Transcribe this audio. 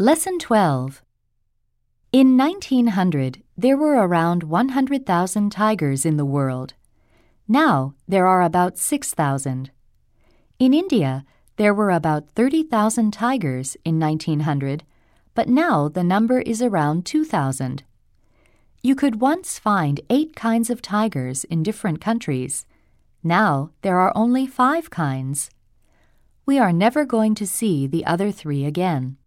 Lesson 12. In 1900, there were around 100,000 tigers in the world. Now, there are about 6,000. In India, there were about 30,000 tigers in 1900, but now the number is around 2,000. You could once find 8 kinds of tigers in different countries. Now, there are only 5 kinds. We are never going to see the other 3 again.